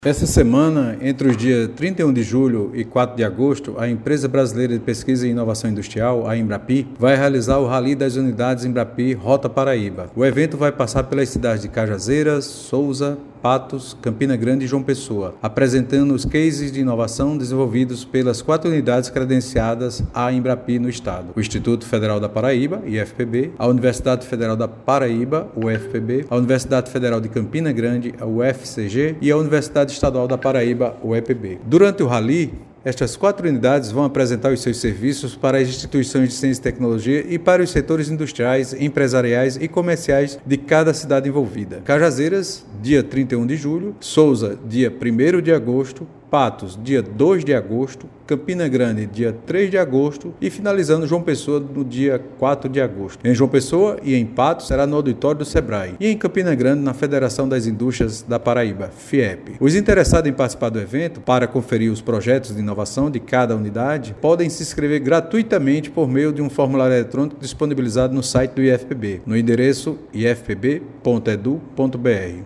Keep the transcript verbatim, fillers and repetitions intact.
Essa semana, entre os dias trinta e um de julho e quatro de agosto, a Empresa Brasileira de Pesquisa e Inovação Industrial, a Embrapi, vai realizar o Rally das Unidades Embrapi Rota Paraíba. O evento vai passar pelas cidades de Cajazeiras, Souza, Patos, Campina Grande e João Pessoa, apresentando os cases de inovação desenvolvidos pelas quatro unidades credenciadas à Embrapi no estado: o Instituto Federal da Paraíba, I F P B, a Universidade Federal da Paraíba, U F P B, a Universidade Federal de Campina Grande, a U F C G, e a Universidade Estadual da Paraíba, U E P B. Durante o Rally, estas quatro unidades vão apresentar os seus serviços para as instituições de ciência e tecnologia e para os setores industriais, empresariais e comerciais de cada cidade envolvida. Cajazeiras, dia trinta e um de julho, Souza, dia primeiro de agosto, Patos, dia dois de agosto, Campina Grande, dia três de agosto e finalizando João Pessoa no dia quatro de agosto. Em João Pessoa e em Patos será no auditório do Sebrae e em Campina Grande na Federação das Indústrias da Paraíba, FIEP. Os interessados em participar do evento para conferir os projetos de inovação de cada unidade podem se inscrever gratuitamente por meio de um formulário eletrônico disponibilizado no site do I F P B, no endereço i f p b ponto edu ponto b r.